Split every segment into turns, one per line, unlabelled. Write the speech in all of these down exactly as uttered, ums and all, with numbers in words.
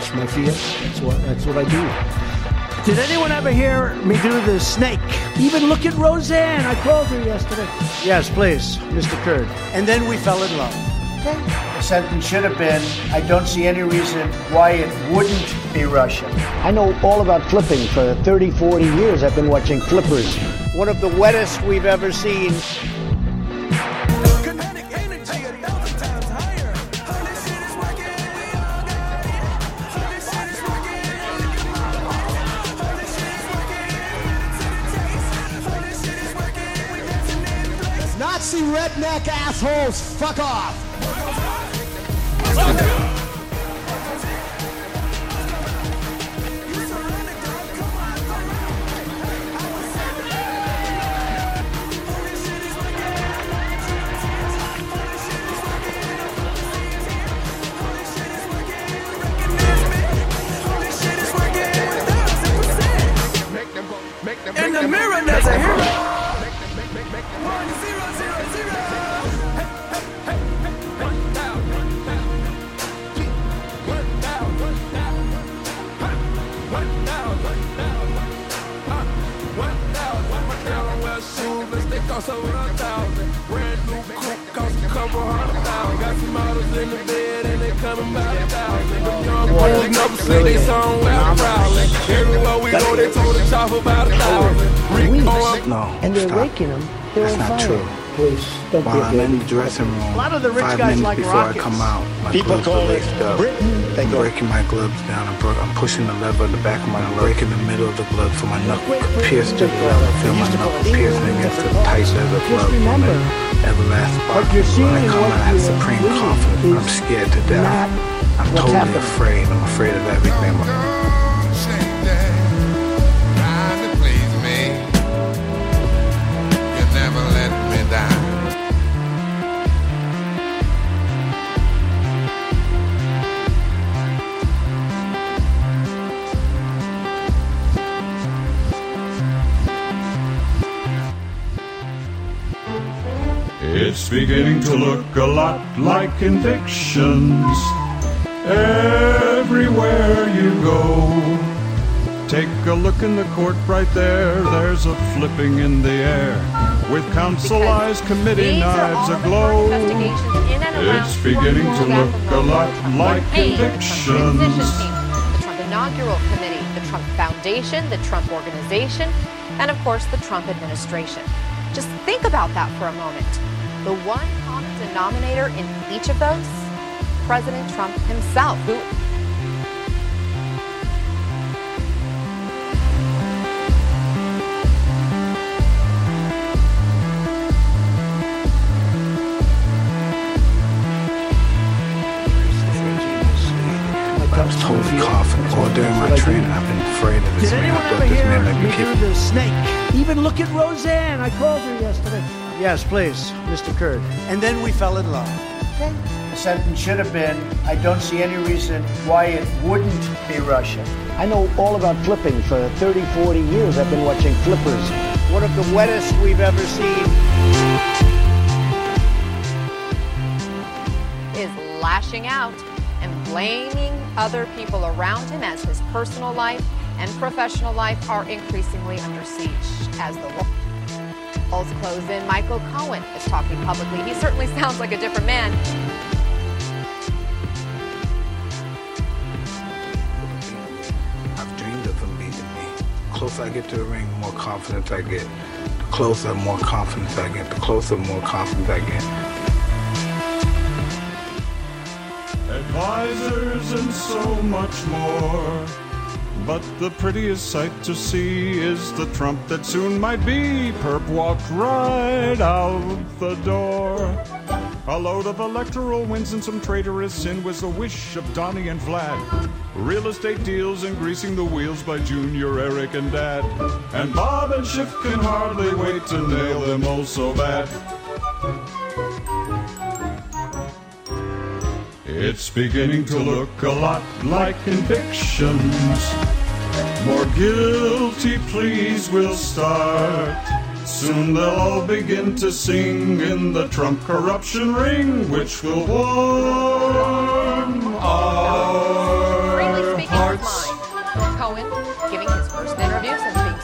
express my fear. That's what, that's what I do. Did anyone ever hear me do the snake? Even look at Roseanne. I called her yesterday. Yes, please, Mister Kurd. And then we fell in love. Okay.
The sentence should have been, I don't see any reason why it wouldn't be Russia.
I know all about flipping. For thirty, forty years, I've been watching flippers.
One of the wettest we've ever seen.
Nazi redneck assholes, fuck off!
In the mirror, there's a hero.
Brand new coupe cost a couple hundred thousand. Got some models in the bed and they coming by the thousand. Them young boys never say they song without prowling. Everywhere we go, they told the chop about a thousand.
No, and they're stop. raking them. They're
That's
on
not
fire.
true.
Please, don't
While I'm
be
in the dressing room,
A lot of the rich
five
guys
minutes
like
before
rockets.
I come out, my
People
gloves
call
are
it
laced up.
Britain. They
I'm
go,
breaking my gloves down. I'm, bro- I'm pushing the lever at the back of my glove, breaking the middle of the glove for my knuckle pierced to the leather. Feel my knuckle piercing against the tight leather glove.
remember,
Everlasting
what
box.
you're seeing
When I
and
come
what
out, I have
you're
supreme
reading
confidence. I'm
is
scared to death.
not
I'm
what's
totally
happening.
afraid. I'm afraid of everything.
Trying to please me. You never let me down.
It's beginning to look a lot like convictions everywhere you go. Take a look in the court right there. There's a flipping in the air with council-ized committee knives aglow. It's beginning to look a lot like convictions.
The Trump Inaugural Committee, the Trump Foundation, the Trump Organization, and of course the Trump administration. Just think about that for a moment. The one common denominator in each of those, President Trump himself, who
I was totally confident. All during my training, I've been afraid of this
Did
man.
anyone
I thought
ever
this
hear
man let me
me do
keep
the snake? Even look at Roseanne. I called her yesterday. Yes, please, Mister Kurd. And then we fell in love.
Okay. The sentence should have been, I don't see any reason why it wouldn't be Russia.
I know all about flipping. For thirty, forty years, I've been watching flippers.
One of the wettest we've ever seen.
is lashing out and blaming other people around him as his personal life and professional life are increasingly under siege. As the walls close in, Michael Cohen is talking publicly. He certainly sounds like a different man.
I've dreamed of him beating me. The closer I get to the ring, the more confidence I get. The closer, more confidence I get. The closer, more confidence I get.
Advisors and so much more. But the prettiest sight to see is the Trump that soon might be. Perp walked right out the door. A load of electoral wins and some traitorous sin was the wish of Donnie and Vlad. Real estate deals and greasing the wheels by Junior, Eric, and Dad. And Bob and Schiff can hardly wait to nail them oh so bad. It's beginning to look a lot like convictions. More guilty pleas will start. Soon they'll all begin to sing in the Trump corruption ring, which will warm our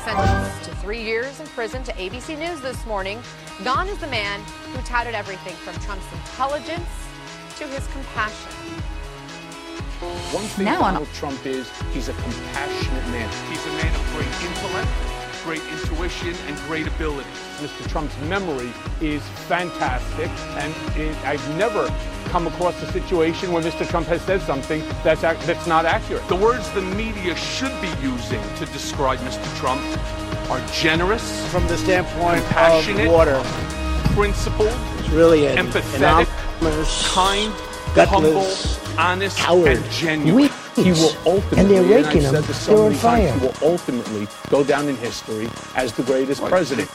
sentenced to three years in prison to A B C News this morning. Gone is the man who touted everything from Trump's intelligence to his compassion.
One thing
now
Donald Trump is, he's a compassionate man.
He's a man of great intellect, great intuition, and great ability.
Mister Trump's memory is fantastic, and it, I've never come across a situation where Mister Trump has said something that's ac- that's not accurate.
The words the media should be using to describe Mister Trump are generous,
From the standpoint
compassionate,
of water,
principled,
it's really an,
empathetic,
an
kind,
gutless,
humble, honest,
coward.
and genuine.
He will ultimately,
And they're
and
raking
I've
him.
said this so
They're on
many times,
fire.
he will ultimately go down in history as the greatest president.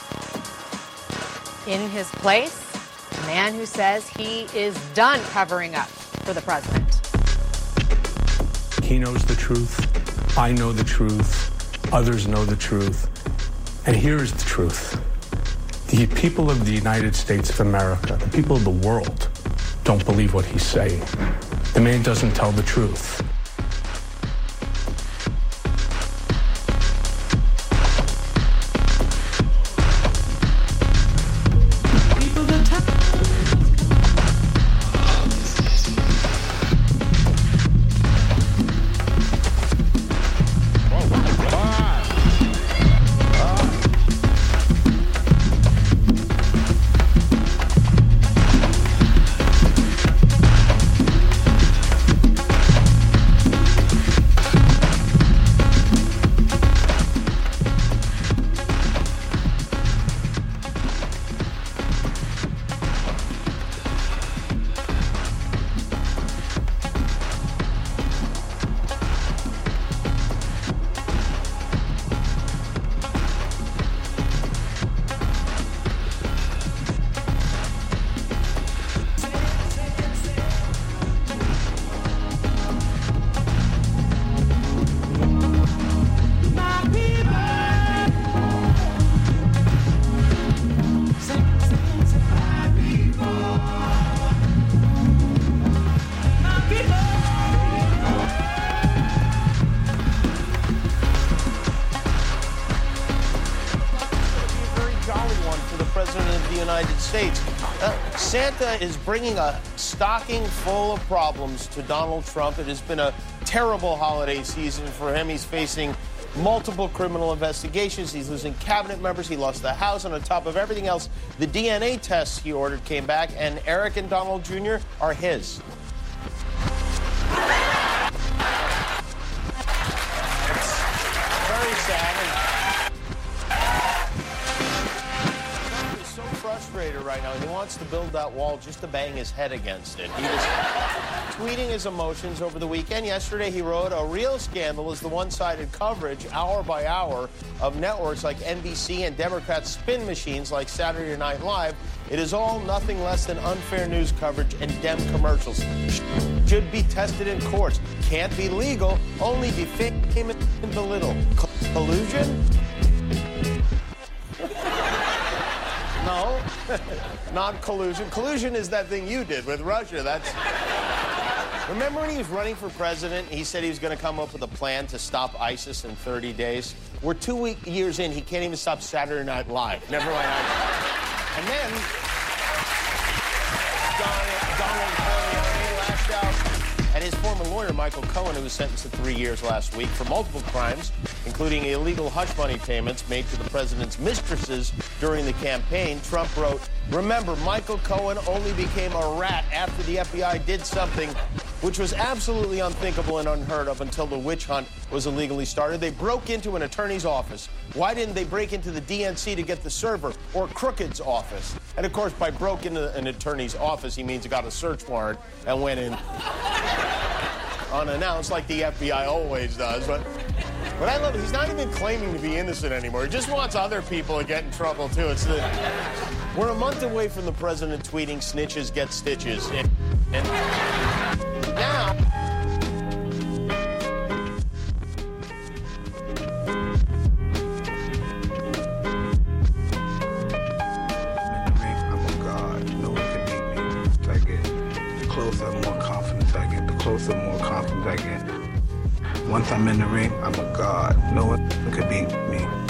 In his place, a man who says he is done covering up for the president.
He knows the truth. I know the truth. Others know the truth. And here is the truth. The people of the United States of America, the people of the world, don't believe what he's saying. The man doesn't tell the truth.
States. Uh, Santa is bringing a stocking full of problems to Donald Trump. It has been a terrible holiday season for him. He's facing multiple criminal investigations. He's losing cabinet members. He lost the House. And on top of everything else, the D N A tests he ordered came back, and Eric and Donald Junior are his. It's very sad. Frustrated right now, and he wants to build that wall just to bang his head against it. He was tweeting his emotions over the weekend. Yesterday, he wrote, "A real scandal is the one-sided coverage, hour by hour, of networks like N B C and Democrat spin machines like Saturday Night Live. It is all nothing less than unfair news coverage and Dem commercials. Should be tested in courts. Can't be legal, only defame and belittle. Collusion? No, not collusion. Collusion is that thing you did with Russia. That's. Remember when he was running for president, he said he was going to come up with a plan to stop ISIS in thirty days? We're two week, years in, he can't even stop Saturday Night Live. Never mind. And then, Donald, Donald Trump lashed out at his former lawyer, Michael Cohen, who was sentenced to three years last week for multiple crimes, including illegal hush money payments made to the president's mistresses during the campaign. Trump wrote, "Remember, Michael Cohen only became a rat after the F B I did something which was absolutely unthinkable and unheard of until the witch hunt was illegally started. They broke into an attorney's office. Why didn't they break into the D N C to get the server or Crooked's office?" And of course, by broke into an attorney's office, he means he got a search warrant and went in unannounced, like the F B I always does. But what I love is he's not even claiming to be innocent anymore. He just wants other people to get in trouble, too. It's the, we're a month away from the president tweeting, "Snitches get stitches." And, and now...
I'm a god. No one can beat me. As I get closer, the more confidence I get. The closer, the more confidence I get. Once I'm in the ring, I'm a god. No one can beat me.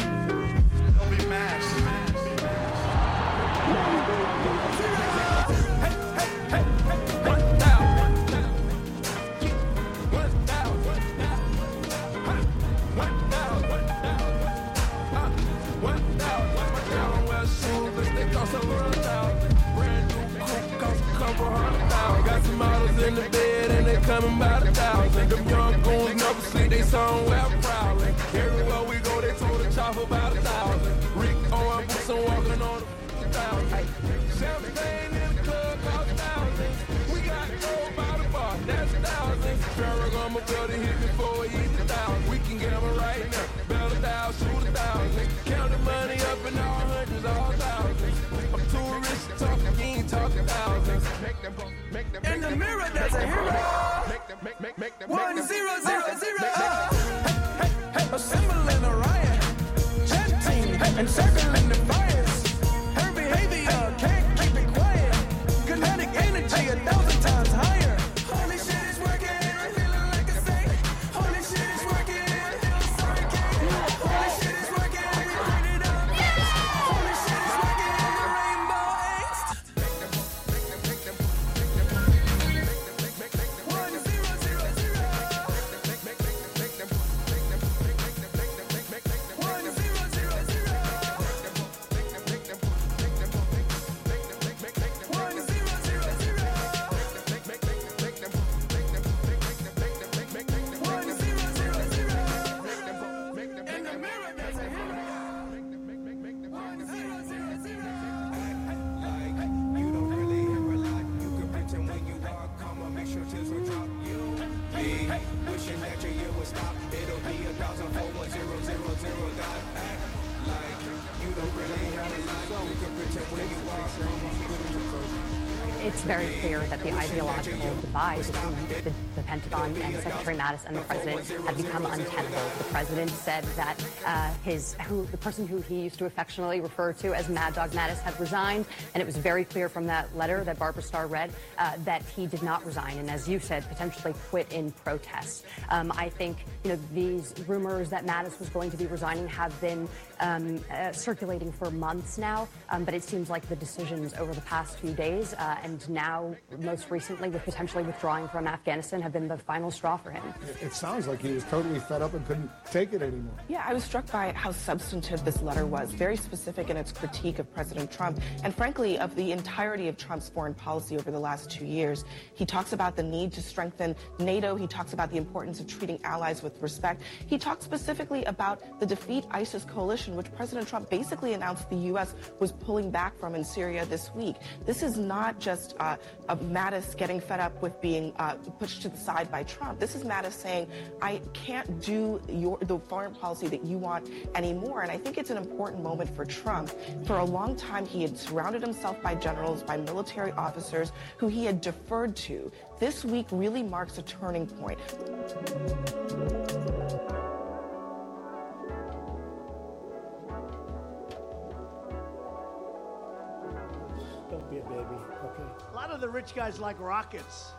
models in the bed and they coming by the thousand. Them young goons never sleep, they somewhere prowling. Everywhere we go, they told the chopper about a thousand. Rick on boots and walking on the thousand. Champagne in the club cost thousands. We got gold by the bar, that's thousands. Farragamo my brother hit before he eat the thousand. We can get him right now. Bell a thousand, shoot a thousand. Count the money up in all hundreds, all thousands. I'm too rich to talk, you ain't talking thousands. In the mirror, there's a hero. One zero zero zero. A symbol in a riot. Chanting and circling the fires. Her behavior can't keep it quiet. Kinetic energy a thousand times higher. Holy shit is working. I'm feeling like a saint. Holy shit is working. I feel so hurricane. Holy shit is working. We burn it up. Holy shit is working. The rainbow angst. One zero zero zero. One zero zero zero. One zero zero zero. One zero zero zero. In the mirror, there's a hero. One zero zero zero.
You don't really hear a lot. You can pretend when you walk. Come on, make sure tears will drop. You be wishing that your year would stop. It'll be a thousand four one zero zero zero. Dot act like you don't really hear a lot. You can pretend when you walk. Come on, put it to close.
It's very clear that the ideological divide between the, the Pentagon and Secretary Mattis and the president have become untenable. The president said that uh, his who the person who he used to affectionately refer to as Mad Dog Mattis had resigned, and it was very clear from that letter that Barbara Starr read uh, that he did not resign, and as you said, potentially quit in protest. Um, I think you know these rumors that Mattis was going to be resigning have been um, uh, circulating for months now, um, but it seems like the decisions over the past few days uh, and now, most recently, with potentially withdrawing from Afghanistan, have been the final straw for him.
It, it sounds like he was totally fed up and couldn't take it anymore.
Yeah, I was struck by how substantive this letter was, very specific in its critique of President Trump, and frankly, of the entirety of Trump's foreign policy over the last two years. He talks about the need to strengthen NATO. He talks about the importance of treating allies with respect. He talks specifically about the Defeat ISIS coalition, which President Trump basically announced the U S was pulling back from in Syria this week. This is not just Uh, of Mattis getting fed up with being uh, pushed to the side by Trump. This is Mattis saying, I can't do your, the foreign policy that you want anymore. And I think it's an important moment for Trump. For a long time, he had surrounded himself by generals, by military officers who he had deferred to. This week really marks a turning point.
Don't be a baby, okay? A lot of the rich guys like rockets.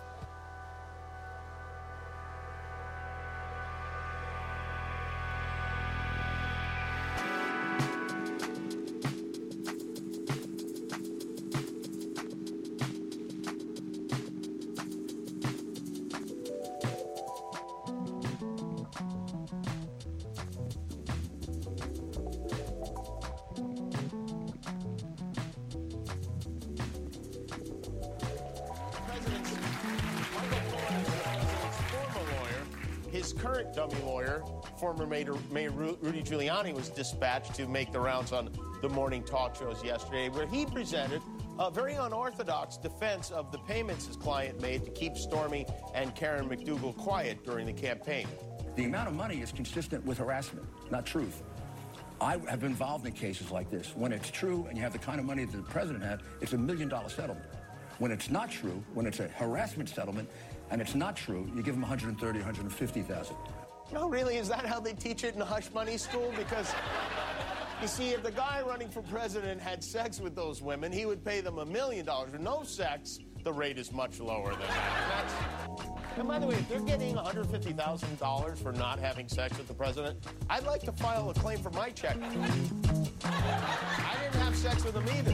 His current dummy lawyer, former Mayor, Mayor Rudy Giuliani, was dispatched to make the rounds on the morning talk shows yesterday, where he presented a very unorthodox defense of the payments his client made to keep Stormy and Karen McDougal quiet during the campaign.
The amount of money is consistent with harassment, not truth. I have been involved in cases like this. When it's true and you have the kind of money that the president had, it's a million dollar settlement. When it's not true, when it's a harassment settlement, and it's not true, you give them one hundred thirty, one hundred fifty thousand.
No, really, is that how they teach it in hush money school? Because, you see, if the guy running for president had sex with those women, he would pay them a million dollars. With no sex, the rate is much lower than that. That's... And by the way, if they're getting one hundred fifty thousand dollars for not having sex with the president, I'd like to file a claim for my check. I didn't have sex with him either.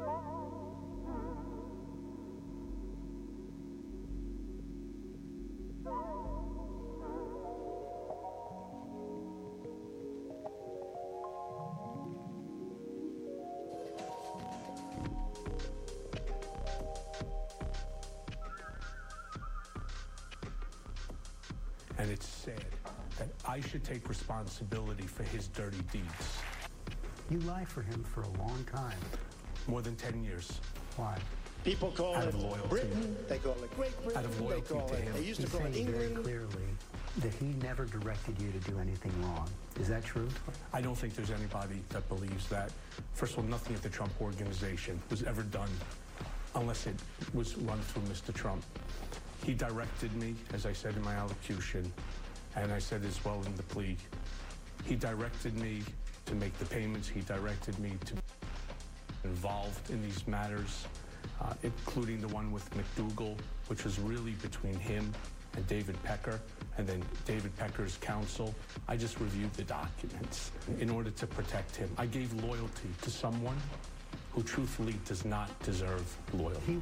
And it's sad that I should take responsibility for his dirty deeds.
You lied for him for a long time.
More than ten years.
Why?
People call
Out
it
of loyalty.
Britain. They call it Great Britain.
Out of
They
loyalty
call
to
it.
him.
They used
He's
to call it
saying very
England.
clearly that he never directed you to do anything wrong. Is that true?
I don't think there's anybody that believes that. First of all, nothing at the Trump Organization was ever done unless it was run through Mister Trump. He directed me, as I said in my allocution, and I said as well in the plea, he directed me to make the payments. He directed me to be involved in these matters, uh, including the one with McDougal, which was really between him and David Pecker, and then David Pecker's counsel. I just reviewed the documents in order to protect him. I gave loyalty to someone who truthfully does not deserve loyalty.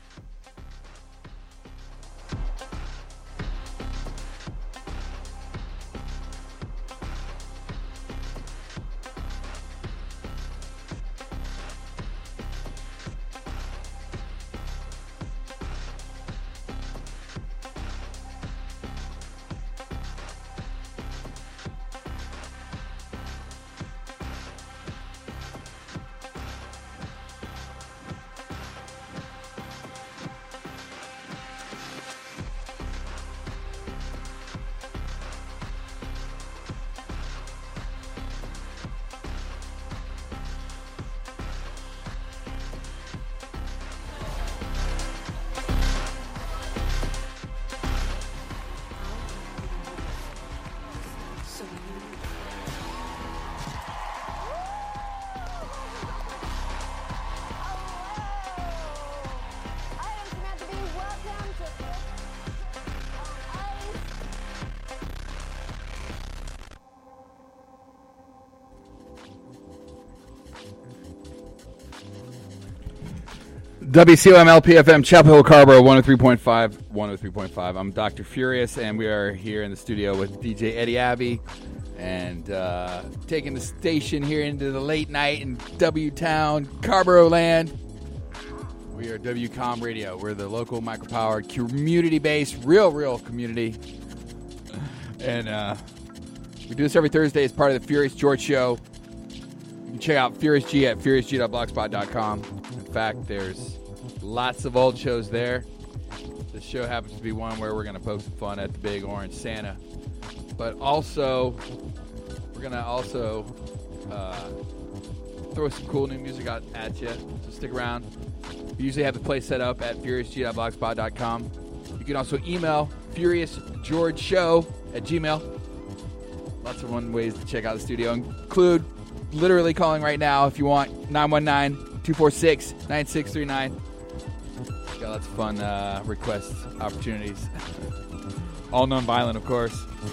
W C O M L P F M, Chapel Hill, Carrboro, one oh three point five, one oh three point five. I'm Doctor Furious, and we are here in the studio with D J Eddie Abbey, and uh, taking the station here into the late night in W-Town, Carrboro land. We are W COM Radio. We're the local micropowered, community-based, real, real community. And uh, we do this every Thursday as part of the Furious George Show. You can check out Furious G at furious g dot blogspot dot com. In fact, there's lots of old shows there. This show happens to be one where we're going to poke some fun at the Big Orange Santa. But also, we're going to also uh, throw some cool new music out at you. So stick around. We usually have the place set up at furious g dot blogspot dot com. You can also email furious george show at gmail. Lots of fun ways to check out the studio. Include literally calling right now if you want, nine one nine, two four six, nine six three nine. Got lots of fun uh, request opportunities. All non-violent, of course.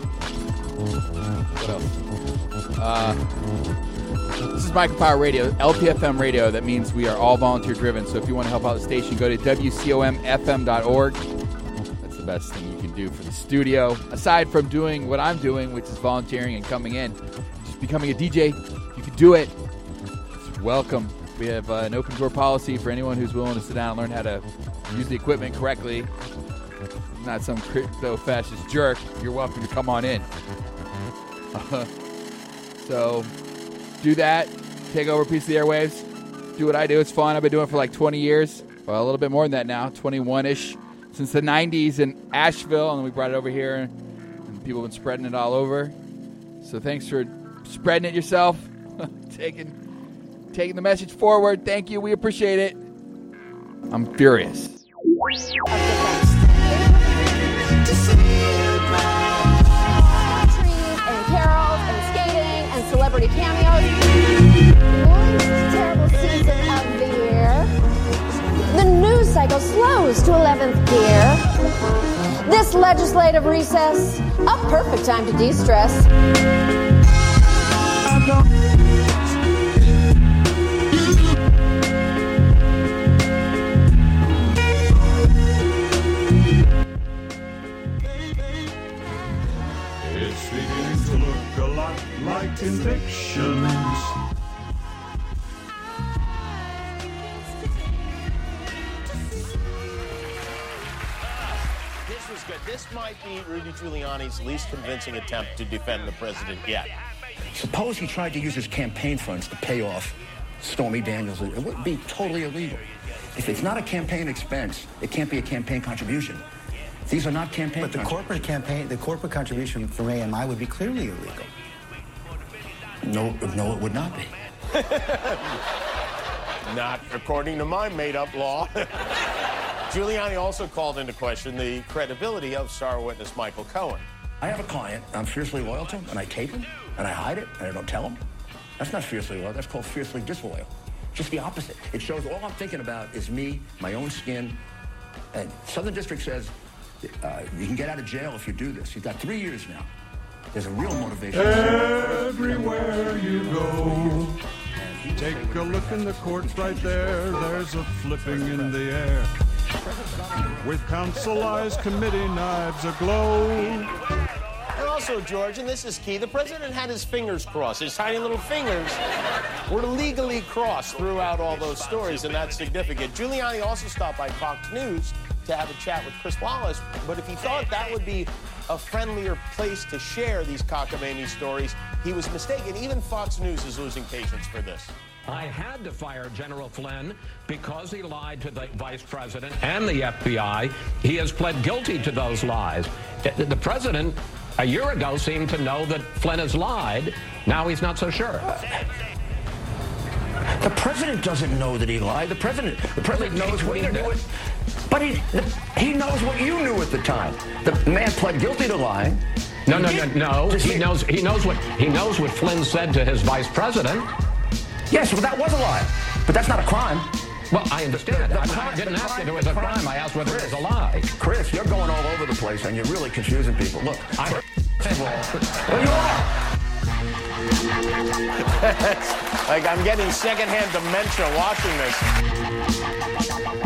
What else? Uh, this is Micropower Radio, L P F M radio. That means we are all volunteer-driven. So if you want to help out the station, go to W C O M F M dot org. That's the best thing you can do for the studio. Aside from doing what I'm doing, which is volunteering and coming in, just becoming a D J, you can do it. It's welcome. We have uh, an open door policy for anyone who's willing to sit down and learn how to use the equipment correctly. Not some crypto-fascist jerk. You're welcome to come on in. Uh, so, do that. Take over a piece of the airwaves. Do what I do. It's fun. I've been doing it for like twenty years. Well, a little bit more than that now. twenty-one-ish. Since the nineties in Asheville. And then we brought it over here. And people have been spreading it all over. So, thanks for spreading it yourself. taking, taking the message forward. Thank you. We appreciate it. I'm furious.
And carols and skating and celebrity cameos. One terrible season of the year. The news cycle slows to eleventh gear. This legislative recess, a perfect time to de-stress.
this might be Rudy Giuliani's least convincing attempt to defend the president yet.
Suppose he tried to use his campaign funds to pay off Stormy Daniels. It would be totally illegal. If it's not a campaign expense, it can't be a campaign contribution. These are not campaign.
But the corporate campaign, the corporate contribution from A M I would be clearly illegal.
No, no, it would not be.
Not according to my made-up law. Giuliani also called into question the credibility of star witness Michael Cohen.
I have a client I'm fiercely loyal to, and I tape him, and I hide it, and I don't tell him. That's not fiercely loyal. That's called fiercely disloyal. Just the opposite. It shows all I'm thinking about is me, my own skin. And Southern District says uh, you can get out of jail if you do this. You've got three years now. There's a real motivation.
Everywhere you go, take a look in the courts right there. There's a flipping in the air, with council-ized committee knives aglow.
And also, George, and this is key, the president had his fingers crossed. His tiny little fingers were legally crossed throughout all those stories, and that's significant. Giuliani also stopped by Fox News to have a chat with Chris Wallace, but if he thought that would be a friendlier place to share these cockamamie stories, he was mistaken. Even Fox News is losing patience for this.
I had to fire General Flynn because he lied to the vice president and the F B I. He has pled guilty to those lies. The president, a year ago, seemed to know that Flynn has lied. Now he's not so sure.
The president doesn't know that he lied. The president, the president knows what he knew. It, but he, he knows what you knew at the time. The man pled guilty to lying.
No, no, no, no. He knows. He knows what he knows what Flynn said to his vice president.
Yes, well, that was a lie, but that's not a crime.
Well, I understand.
The, the
I,
crime,
I didn't ask
crime,
if it was a crime. crime. I asked whether Chris, it was a lie.
Chris, you're going all over the place, and you're really confusing people. Look, I, first of all, well, you
are. Like, I'm getting secondhand dementia watching this.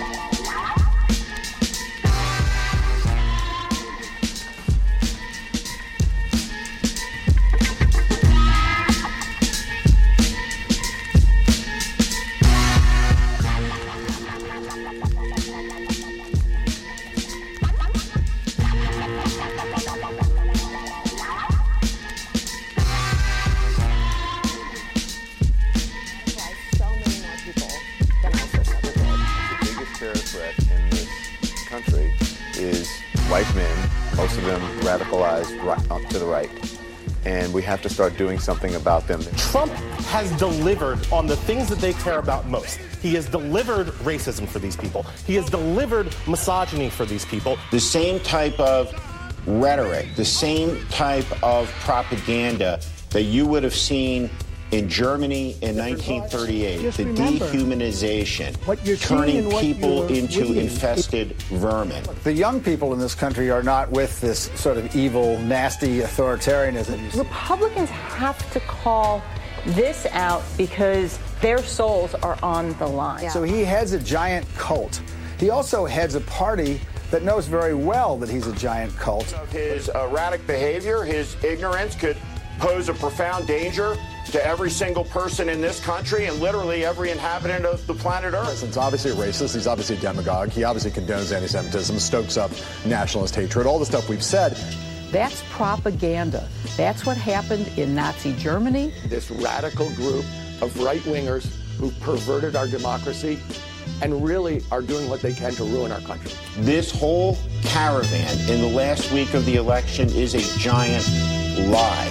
White men, most of them radicalized right up to the right. And we have to start doing something about them.
Trump has delivered on the things that they care about most. He has delivered racism for these people. He has delivered misogyny for these people.
The same type of rhetoric, the same type of propaganda that you would have seen in Germany in nineteen thirty-eight,
Just
the
remember,
dehumanization,
what you're
turning
what
people
you're
into
reading.
infested vermin.
The young people in this country are not with this sort of evil, nasty authoritarianism.
Republicans have to call this out because their souls are on the line.
Yeah. So he heads a giant cult. He also heads a party that knows very well that he's a giant cult.
His erratic behavior, his ignorance could pose a profound danger to every single person in this country and literally every inhabitant of the planet Earth.
He's obviously a racist. He's obviously a demagogue. He obviously condones anti-Semitism, stokes up nationalist hatred, all the stuff we've said.
That's propaganda. That's what happened in Nazi Germany.
This radical group of right-wingers who perverted our democracy and really are doing what they can to ruin our country.
This whole caravan in the last week of the election is a giant lie.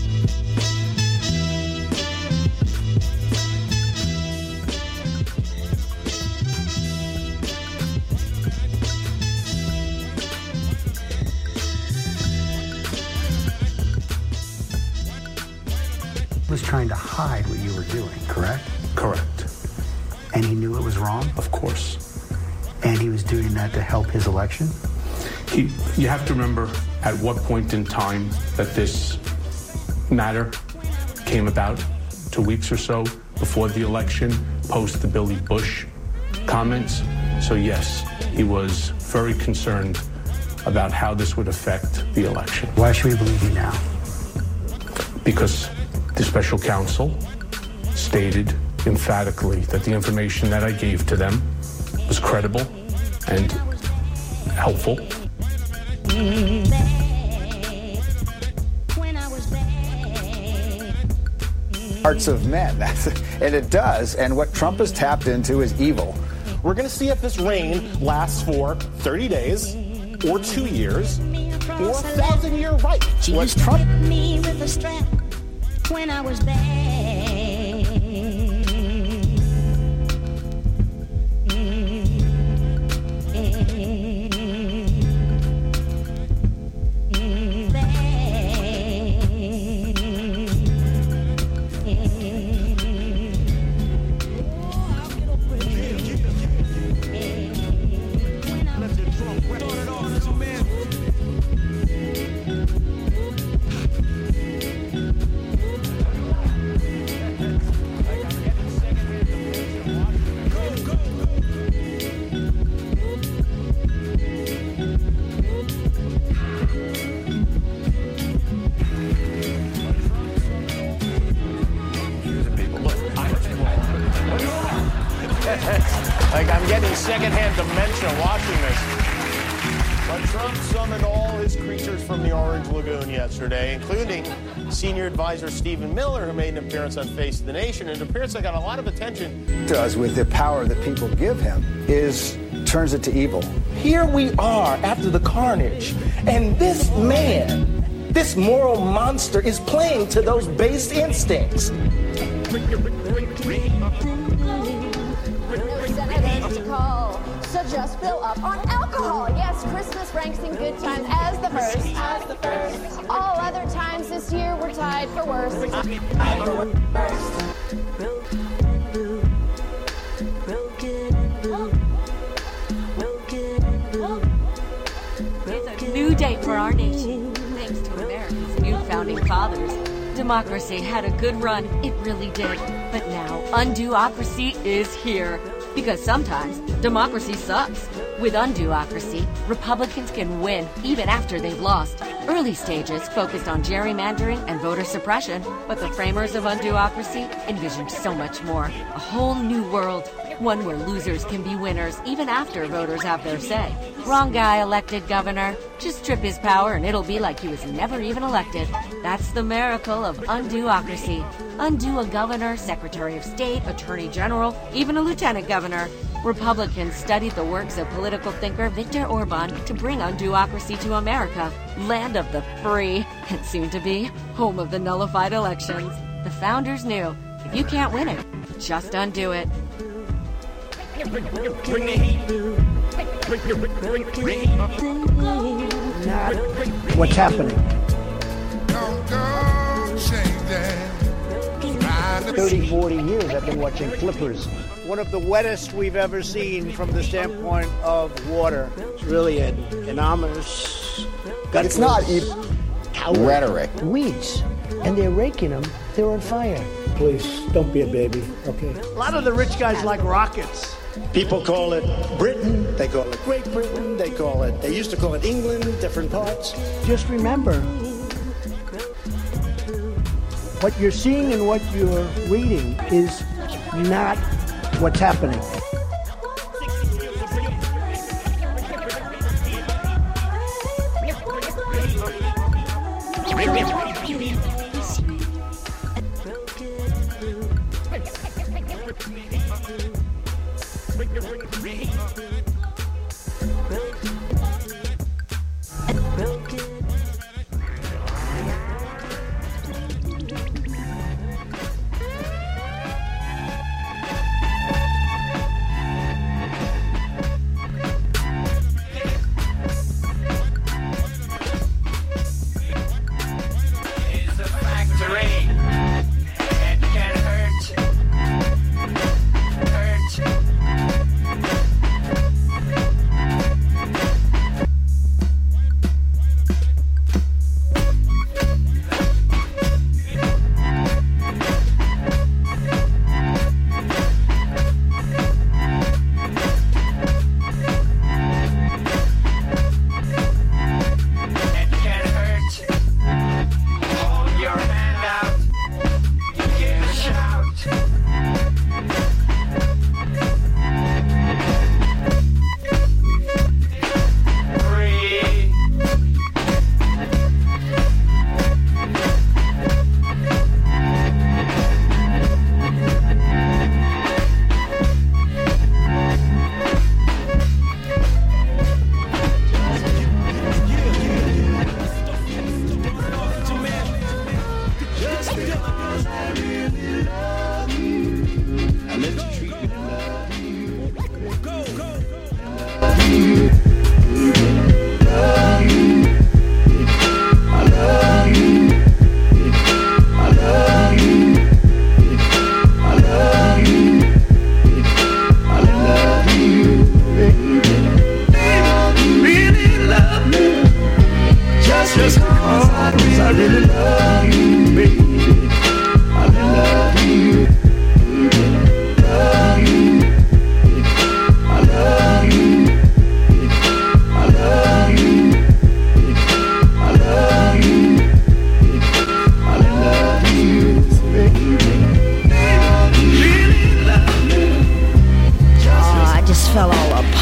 Was trying to hide what you were doing, correct?
Correct.
And he knew it was wrong?
Of course.
And he was doing that to help his election?
He, you have to remember at what point in time that this matter came about, two weeks or so before the election, post the Billy Bush comments. So yes, he was very concerned about how this would affect the election.
Why should we believe you now?
Because the special counsel stated emphatically that the information that I gave to them was credible and helpful.
Hearts of men, that's, and it does. And what Trump has tapped into is evil.
We're going to see if this reign lasts for thirty days, or two years, or a thousand-year right.
What Trump me with a strap when I was bad.
Like I'm getting secondhand dementia watching this. But Trump summoned all his creatures from the Orange Lagoon yesterday, including senior advisor Stephen Miller, who made an appearance on Face of the Nation, an appearance that got a lot of attention.
Does with the power that people give him is turns it to evil.
Here we are after the carnage, and this man, this moral monster, is playing to those base instincts.
Call, so just fill up on alcohol. Yes, Christmas ranks in good times as the first. As the first. All other times this year were tied for worse.
It's a new day for our nation, thanks to America's new founding fathers. Democracy had a good run, it really did. But now, undue-ocracy is here. Because sometimes, democracy sucks. With undue-ocracy, Republicans can win even after they've lost. Early stages focused on gerrymandering and voter suppression, but the framers of undue-ocracy envisioned so much more. A whole new world, one where losers can be winners even after voters have their say. Wrong guy elected governor. Just strip his power and it'll be like he was never even elected. That's the miracle of undue-ocracy. Undo a governor, secretary of state, attorney general, even a lieutenant governor. Republicans studied the works of political thinker Viktor Orban to bring undue-ocracy to America, land of the free, and soon to be home of the nullified elections. The founders knew, if you can't win it, just undo it.
Bring the heat.
Not what's happening.
thirty, forty years I've been watching flippers.
One of the wettest we've ever seen from the standpoint of water.
It's really an enormous...
It's not even rhetoric.
Weeds. And they're raking them. They're on fire.
Please, don't be a baby, okay?
A lot of the rich guys like rockets.
People call it Britain, they call it Great Britain, they call it, they used to call it England, different parts.
Just remember, what you're seeing and what you're reading is not what's happening.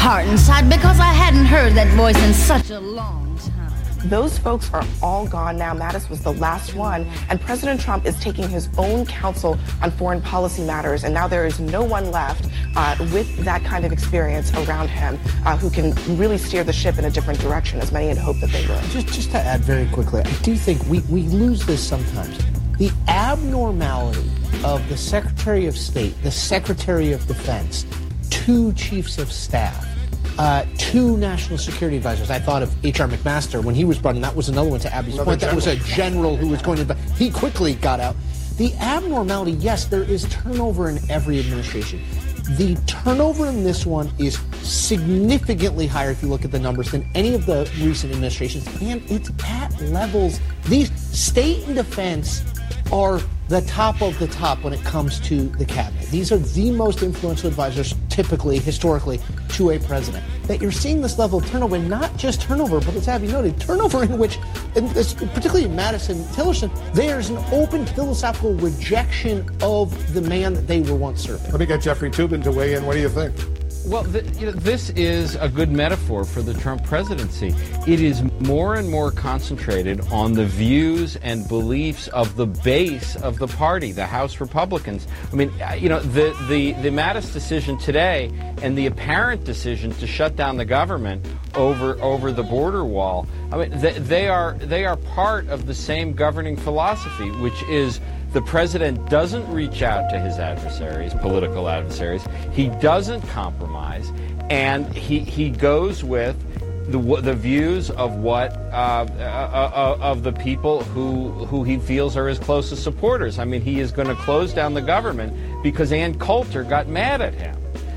heart inside because I hadn't heard that voice in such a long time.
Those folks are all gone now. Mattis was the last one, and President Trump is taking his own counsel on foreign policy matters, and now there is no one left uh, with that kind of experience around him uh, who can really steer the ship in a different direction, as many had hoped that they would.
Just, just to add very quickly, I do think we, we lose this sometimes. The abnormality of the Secretary of State, the Secretary of Defense, two chiefs of staff, Uh, two national security advisors. I thought of H R McMaster when he was brought in. That was another one, to Abby's
Another
point. That
general.
was a general who was going to, but he quickly got out. The abnormality, yes, there is turnover in every administration. The turnover in this one is significantly higher if you look at the numbers than any of the recent administrations, and it's at levels. These state and defense are the top of the top when it comes to the cabinet. These are the most influential advisors, typically, historically, to a president. That you're seeing this level of turnover, and not just turnover, but as Abby noted, turnover in which, in this, particularly in Madison Tillerson, there's an open philosophical rejection of the man that they were once serving.
Let me get Jeffrey Toobin to weigh in. What do you think?
Well, the, you know, this is a good metaphor for the Trump presidency. It is more and more concentrated on the views and beliefs of the base of the party, the House Republicans. I mean, you know, the, the, the Mattis decision today and the apparent decision to shut down the government over over the border wall, I mean, they, they are they are part of the same governing philosophy, which is the president doesn't reach out to his adversaries, political adversaries. He doesn't compromise, and he he goes with the the views of what uh, uh, of the people who who he feels are his closest supporters. I mean, he is going to close down the government because Ann Coulter got mad at him.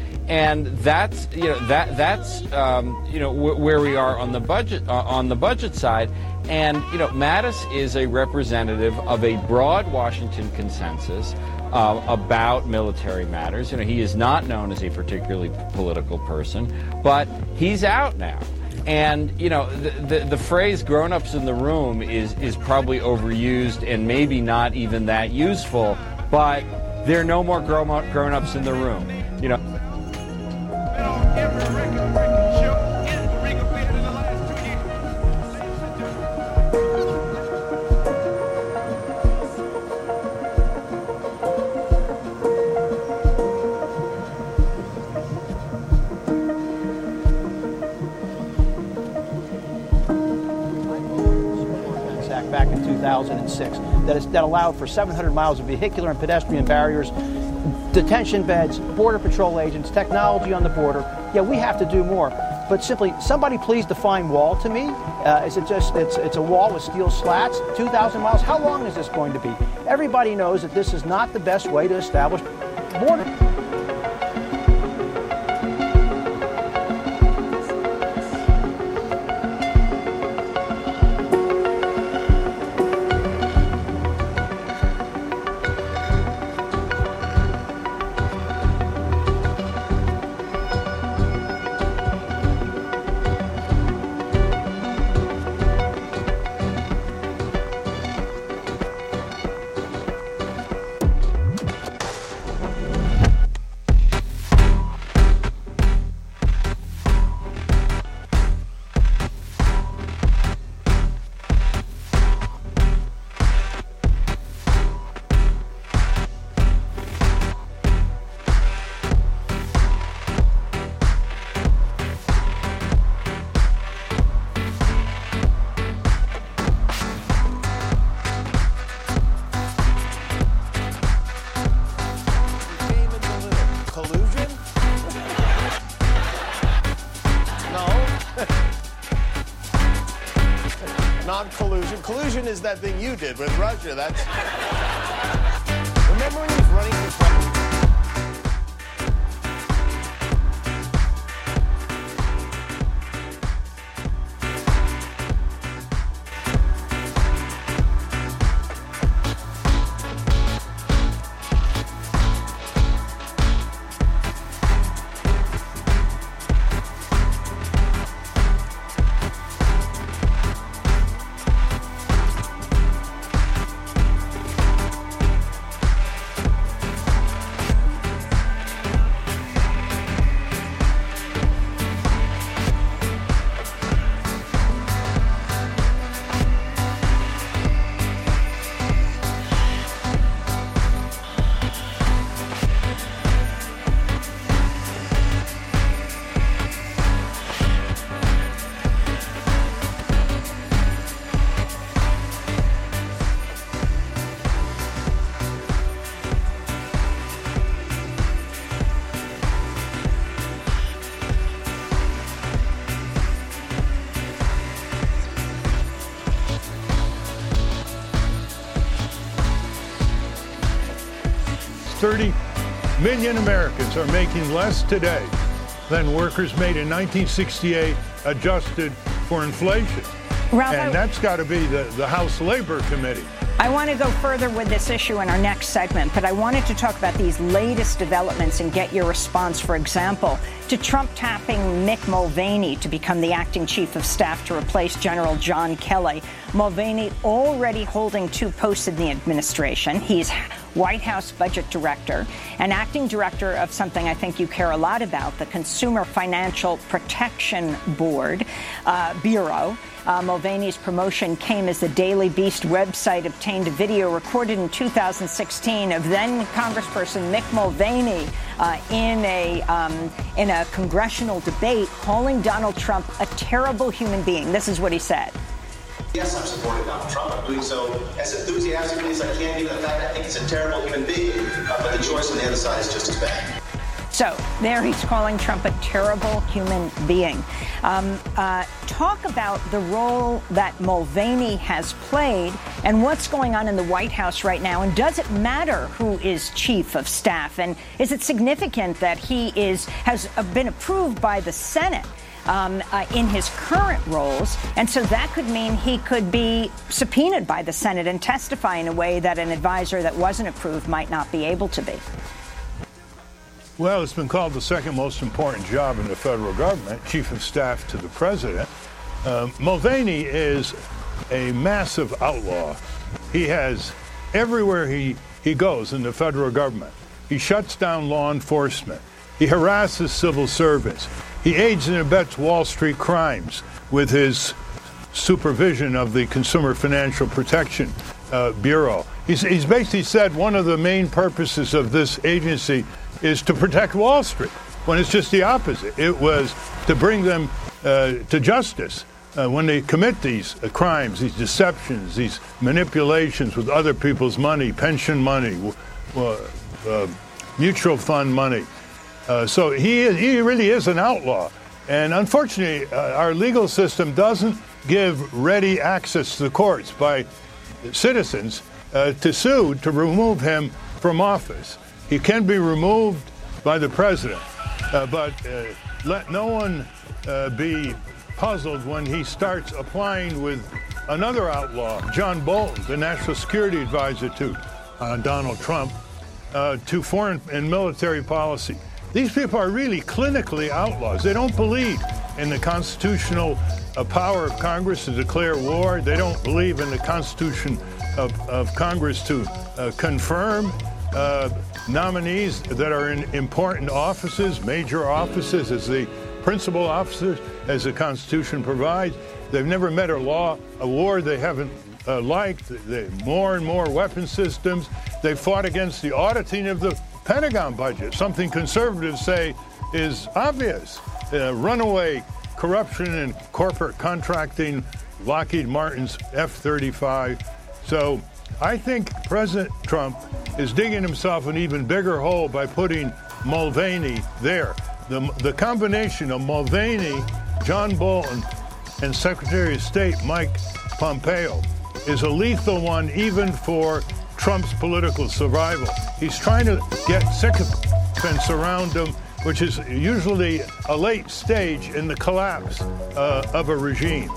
And that's you know that that's um, you know wh- where we are on the budget uh, on the budget side, and you know Mattis is a representative of a broad Washington consensus uh, about military matters. You know he is not known as a particularly political person, but he's out now. And you know the the, the phrase "grown-ups in the room" is is probably overused and maybe not even that useful. But there are no more grown grown-ups in the room. You know.
Back in two thousand six, that, is, that allowed for seven hundred miles of vehicular and pedestrian barriers, detention beds, border patrol agents, technology on the border. Yeah, we have to do more. But simply, somebody please define wall to me. Uh, is it just, it's, it's a wall with steel slats, two thousand miles? How long is this going to be? Everybody knows that this is not the best way to establish border.
Non-collusion. Collusion is that thing you did with Russia. That's. Remember when he was running for president?
thirty million Americans are making less today than workers made in nineteen sixty-eight, adjusted for inflation.
Ralph,
and that's got to be the, the House Labor Committee.
I want to go further with this issue in our next segment, but I wanted to talk about these latest developments and get your response, for example, to Trump tapping Mick Mulvaney to become the acting chief of staff to replace General John Kelly. Mulvaney already holding two posts in the administration. He's White House budget director and acting director of something I think you care a lot about, the Consumer Financial Protection Board uh, Bureau. Uh, Mulvaney's promotion came as the Daily Beast website obtained a video recorded in two thousand sixteen of then Congressperson Mick Mulvaney uh, in a um, in a congressional debate calling Donald Trump a terrible human being. This is what he said.
Yes, I'm supporting Donald Trump. I'm doing so as enthusiastically as I can, given the fact I think he's a terrible human being. Uh, but the choice on the other side is just as bad.
So there he's calling Trump a terrible human being. Um, uh, talk about the role that Mulvaney has played and what's going on in the White House right now. And does it matter who is chief of staff? And is it significant that he is has been approved by the Senate um, uh, in his current roles? And so that could mean he could be subpoenaed by the Senate and testify in a way that an advisor that wasn't approved might not be able to be.
Well, it's been called the second most important job in the federal government, chief of staff to the president. Um, Mulvaney is a massive outlaw. He has, everywhere he, he goes in the federal government, he shuts down law enforcement. He harasses civil servants. He aids and abets Wall Street crimes with his supervision of the Consumer Financial Protection uh, Bureau. He's, he's basically said one of the main purposes of this agency is to protect Wall Street, when it's just the opposite. It was to bring them uh, to justice uh, when they commit these uh, crimes, these deceptions, these manipulations with other people's money, pension money, uh, uh, mutual fund money. Uh, so he is, he really is an outlaw. And unfortunately, uh, our legal system doesn't give ready access to the courts by citizens uh, to sue to remove him from office. He can be removed by the president, uh, but uh, let no one uh, be puzzled when he starts applying with another outlaw, John Bolton, the national security advisor to uh, Donald Trump, uh, to foreign and military policy. These people are really clinically outlaws. They don't believe in the constitutional uh, power of Congress to declare war. They don't believe in the Constitution of, of Congress to uh, confirm uh, nominees that are in important offices, major offices, as the principal officers, as the Constitution provides. They've never met a law, a war they haven't uh, liked. They, more and more weapon systems. They fought against the auditing of the Pentagon budget, something conservatives say is obvious. Uh, runaway corruption in corporate contracting, Lockheed Martin's F thirty-five. So I think President Trump is digging himself an even bigger hole by putting Mulvaney there. The, the combination of Mulvaney, John Bolton, and Secretary of State Mike Pompeo is a lethal one even for Trump's political survival. He's trying to get sycophants around him, which is usually a late stage in the collapse uh, of a regime.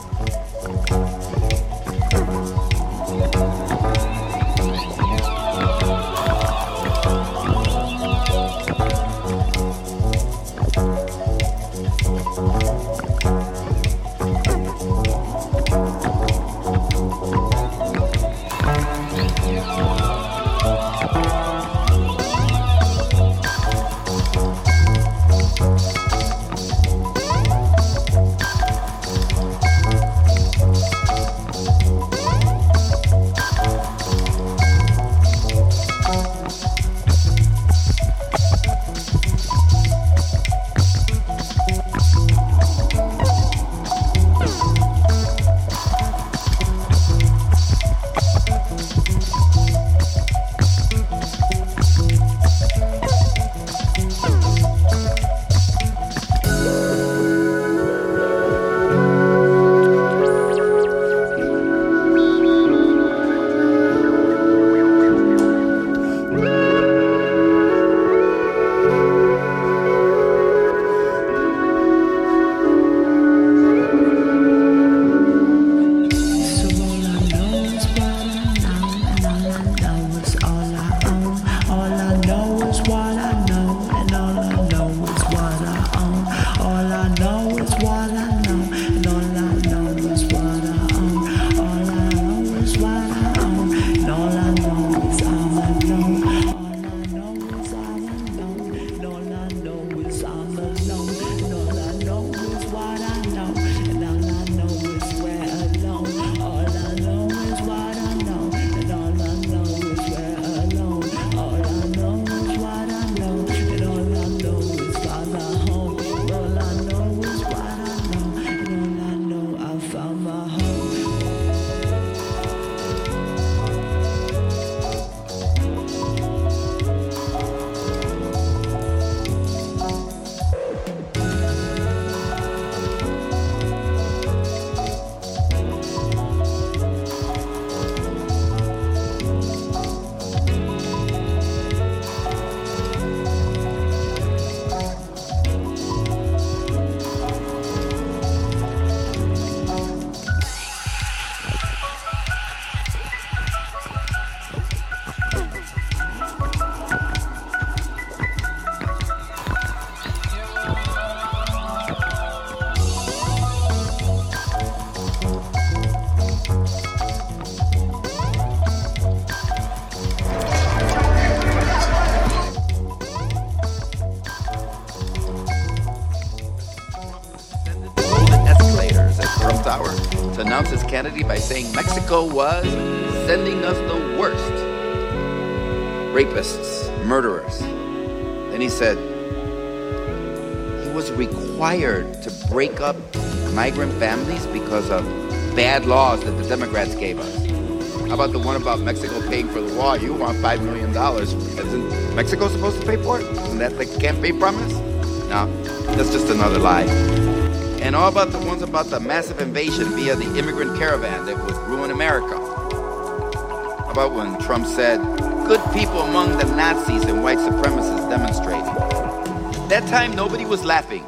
hour to announce his candidacy by saying Mexico was sending us the worst. Rapists, murderers. Then he said he was required to break up migrant families because of bad laws that the Democrats gave us. How about the one about Mexico paying for the wall? You want five million dollars. Isn't Mexico supposed to pay for it? Isn't that the campaign promise? No, that's just another lie. And all about the ones about the massive invasion via the immigrant caravan that would ruin America. How about when Trump said, good people among the Nazis and white supremacists demonstrating. That time, nobody was laughing.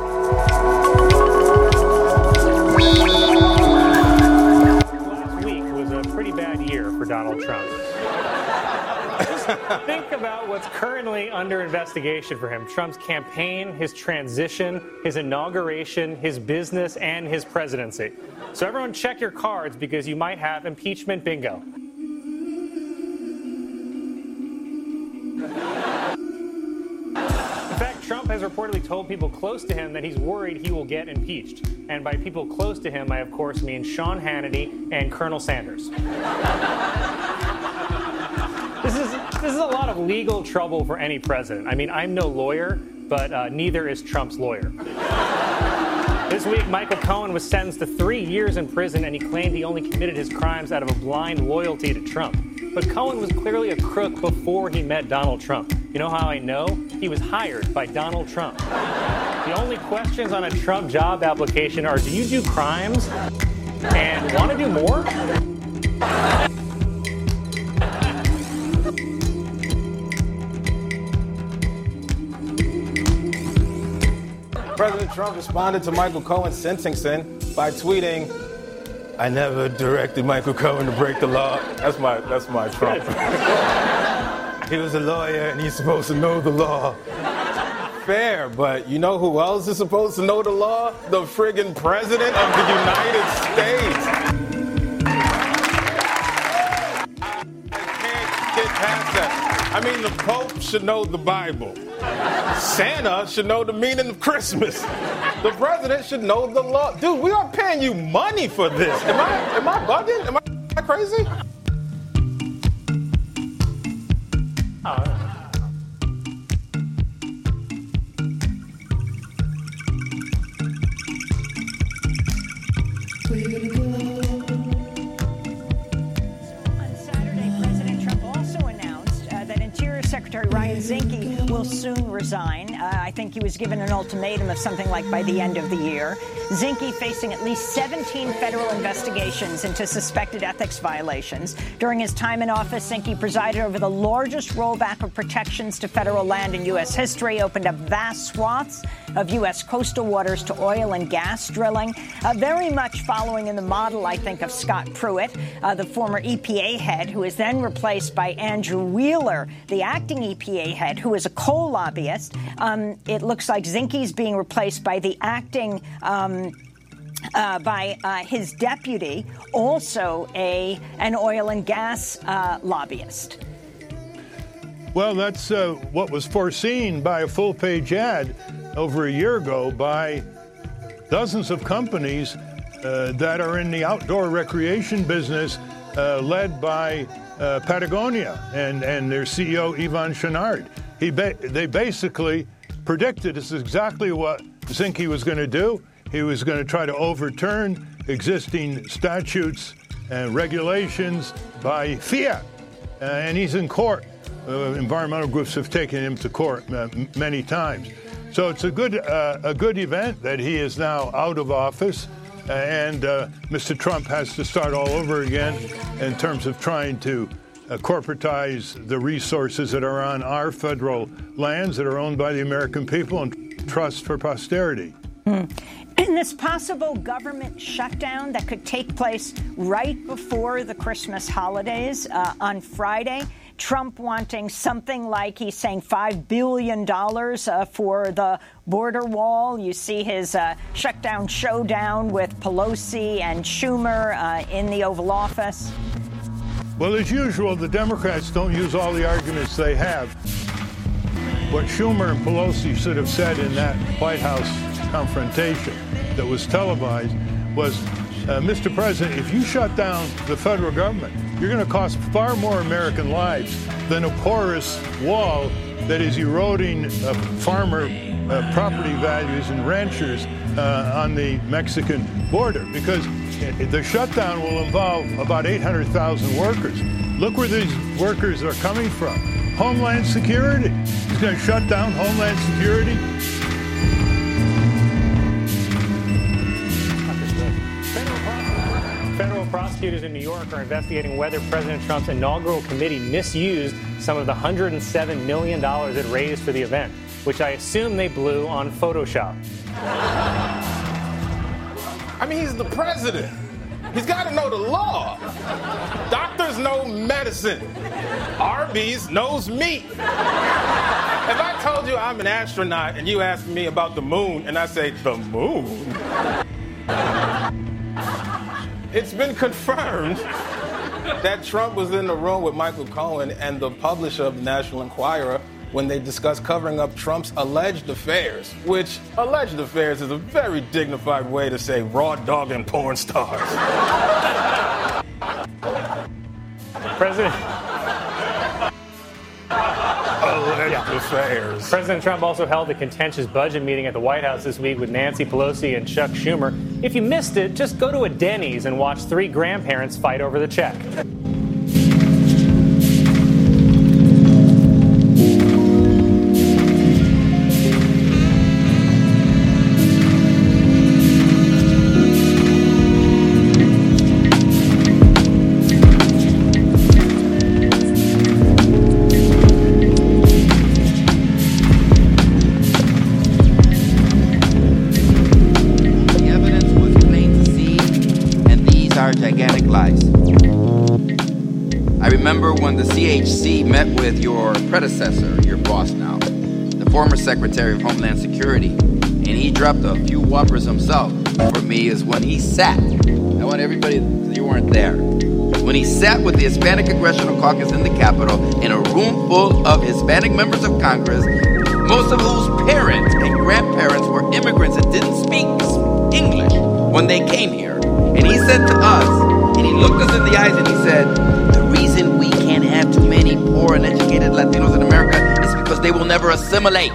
Last week was a pretty bad year for Donald Trump. Just think about what's currently under investigation for him. Trump's campaign, his transition, his inauguration, his business, and his presidency. So everyone check your cards because you might have impeachment bingo. In fact, Trump has reportedly told people close to him that he's worried he will get impeached. And by people close to him, I of course mean Sean Hannity and Colonel Sanders. This is this is a lot of legal trouble for any president. I mean, I'm no lawyer, but uh, neither is Trump's lawyer. This week, Michael Cohen was sentenced to three years in prison, and he claimed he only committed his crimes out of a blind loyalty to Trump. But Cohen was clearly a crook before he met Donald Trump. You know how I know? He was hired by Donald Trump. The only questions on a Trump job application are, do you do crimes? And want to do more?
President Trump responded to Michael Cohen's sentencing by tweeting, I never directed Michael Cohen to break the law. That's my, that's my Trump. He was a lawyer and he's supposed to know the law. Fair, but you know who else is supposed to know the law? The friggin' President of the United States. I can't get past that. I mean, the Pope should know the Bible. Santa should know the meaning of Christmas. The president should know the law. Dude, we are paying you money for this. Am I am I bugging? Am I crazy?
Oh.
Secretary Ryan Zinke will soon resign. Uh, I think he was given an ultimatum of something like by the end of the year. Zinke facing at least seventeen federal investigations into suspected ethics violations. During his time in office, Zinke presided over the largest rollback of protections to federal land in U S history, opened up vast swaths of U S coastal waters to oil and gas drilling, uh, very much following in the model, I think, of Scott Pruitt, uh, the former E P A head, who was then replaced by Andrew Wheeler, the acting E P A head, who is a coal lobbyist. Um, it looks like Zinke's being replaced by the acting um, Uh, by uh, his deputy, also a an oil and gas uh, lobbyist.
Well, that's uh, what was foreseen by a full-page ad over a year ago by dozens of companies uh, that are in the outdoor recreation business, uh, led by uh, Patagonia and, and their C E O, Yvon Chouinard. He ba- they basically predicted this is exactly what Zinke was going to do. He was going to try to overturn existing statutes and regulations by fiat, uh, and he's in court. Uh, environmental groups have taken him to court uh, m- many times. So it's a good uh, a good event that he is now out of office, uh, and uh, Mister Trump has to start all over again in terms of trying to uh, corporatize the resources that are on our federal lands that are owned by the American people and trust for posterity.
Hmm. And this possible government shutdown that could take place right before the Christmas holidays uh, on Friday, Trump wanting something like, he's saying five billion dollars uh, for the border wall. You see his uh, shutdown showdown with Pelosi and Schumer uh, in the Oval Office.
Well, as usual, the Democrats don't use all the arguments they have. What Schumer and Pelosi should have said in that White House confrontation that was televised was Uh, Mister President, if you shut down the federal government, you're going to cost far more American lives than a porous wall that is eroding uh, farmer uh, property values and ranchers uh, on the Mexican border, because the shutdown will involve about eight hundred thousand workers. Look where these workers are coming from. Homeland Security. He's going to shut down Homeland Security.
Federal prosecutors in New York are investigating whether President Trump's inaugural committee misused some of the one hundred seven million dollars it raised for the event, which I assume they blew on Photoshop.
I mean, he's the president. He's got to know the law. Doctors know medicine. Arby's knows meat. If I told you I'm an astronaut and you asked me about the moon and I say, the moon? It's been confirmed that Trump was in the room with Michael Cohen and the publisher of the National Enquirer when they discussed covering up Trump's alleged affairs, which alleged affairs is a very dignified way to say raw dog and porn stars.
President...
Alleged yeah. affairs.
President Trump also held a contentious budget meeting at the White House this week with Nancy Pelosi and Chuck Schumer. If you missed it, just go to a Denny's and watch three grandparents fight over the check.
When the C H C met with your predecessor, your boss now, the former Secretary of Homeland Security, and he dropped a few whoppers himself, for me is when he sat, I want everybody, you weren't there, when he sat with the Hispanic Congressional Caucus in the Capitol in a room full of Hispanic members of Congress, most of whose parents and grandparents were immigrants that didn't speak English when they came here. And he said to us, and he looked us in the eyes and he said, the reason we can't have too many poor and educated Latinos in America is because they will never assimilate.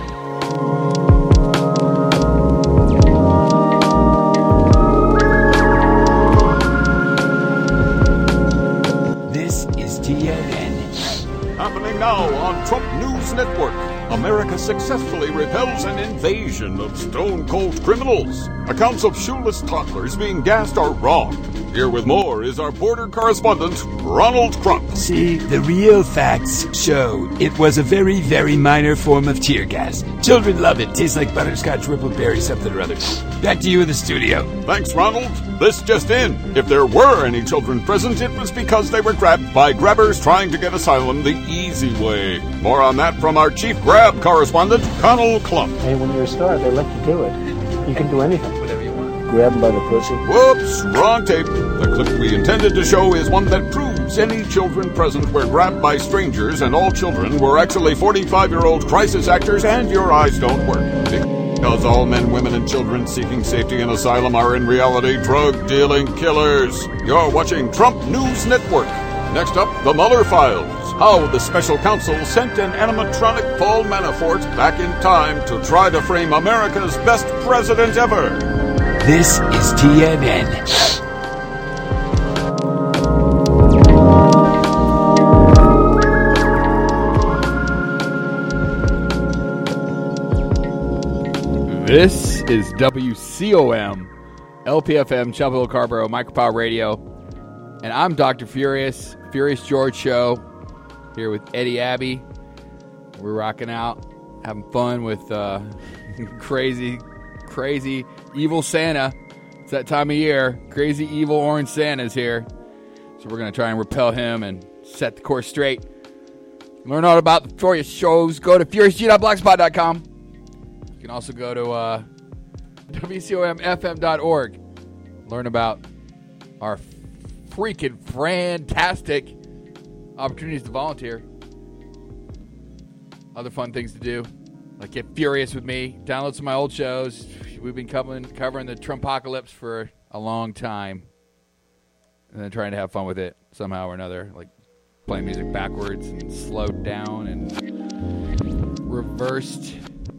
This is T N N.
Happening now on Trump News Network. America successfully repels an invasion of stone-cold criminals. Accounts of shoeless toddlers being gassed are wrong. Here with more is our border correspondent, Ronald Crump.
See, the real facts show it was a very, very minor form of tear gas. Children love it. Tastes like butterscotch rippled berry something or other. Back to you in the studio.
Thanks, Ronald. This just in. If there were any children present, it was because they were grabbed by grabbers trying to get asylum the easy way. More on that from our chief grab correspondent, Connell Klump.
Hey, when you're a star, they let you do it. You can do anything. Grab him by the pussy.
Whoops, wrong tape. The clip we intended to show is one that proves any children present were grabbed by strangers and all children were actually forty-five-year-old crisis actors and your eyes don't work. Because all men, women, and children seeking safety and asylum are in reality drug-dealing killers. You're watching Trump News Network. Next up, the Mueller Files. How the special counsel sent an animatronic Paul Manafort back in time to try to frame America's best president ever.
This is T N N.
This is W C O M, L P F M, Chapel Hill, Carborough, Micropower Radio, and I'm Doctor Furious, Furious George Show, here with Eddie Abbey. We're rocking out, having fun with uh, crazy, crazy, evil Santa. It's that time of year. Crazy, evil orange Santa's here. So we're going to try and repel him and set the course straight. Learn all about the Furious shows. Go to furious g dot blogspot dot com. You can also go to uh, W C O M F M dot org. Learn about our freaking fantastic opportunities to volunteer. Other fun things to do, like get furious with me. Download some of my old shows. We've been covering, covering the Trumpocalypse for a long time. and then trying to have fun with it somehow or another, like playing music backwards and slowed down and reversed.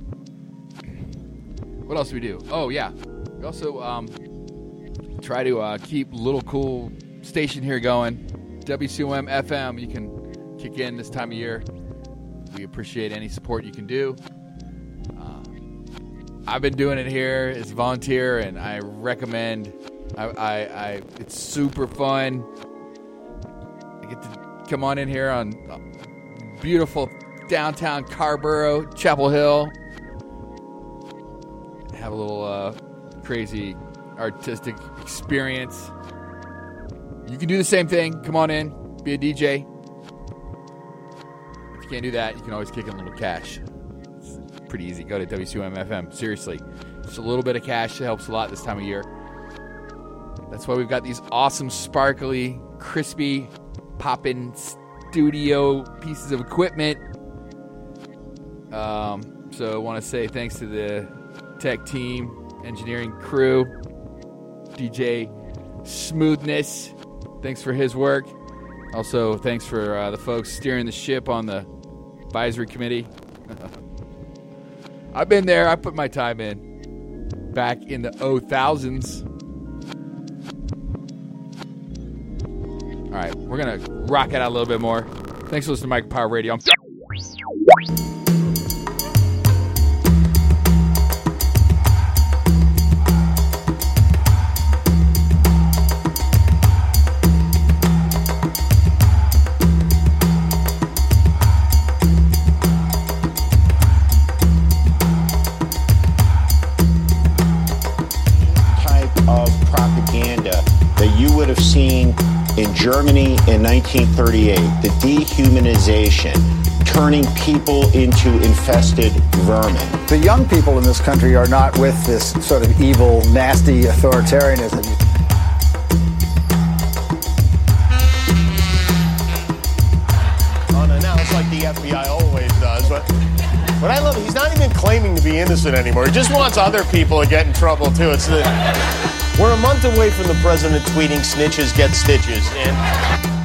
What else do we do? Oh, yeah. We also um, try to uh, keep a little cool station here going. W C O M F M. You can kick in this time of year. We appreciate any support you can do. Uh, I've been doing it here as a volunteer, and I recommend. I, I, I it's super fun. I get to come on in here on beautiful downtown Carborough, Chapel Hill. Have a little uh, crazy artistic experience. You can do the same thing. Come on in, be a D J. If you can't do that, you can always kick in a little cash. It's pretty easy. Go to W C O M F M. Seriously, just a little bit of cash helps a lot this time of year. That's why we've got these awesome, sparkly, crispy, poppin' studio pieces of equipment. Um, so I want to say thanks to the tech team, engineering crew, D J Smoothness. Thanks for his work. Also, thanks for uh, the folks steering the ship on the advisory committee. I've been there. I put my time in back in the oh thousands. All right, we're going to rock it out a little bit more. Thanks for listening to Michael Power Radio. I'm
in Germany in nineteen thirty-eight, the dehumanization, turning people into infested vermin.
The young people in this country are not with this sort of evil, nasty authoritarianism.
Unannounced like the F B I always does, but what I love, he's not even claiming to be innocent anymore. He just wants other people to get in trouble too. It's the We're a month away from the president tweeting snitches get stitches, and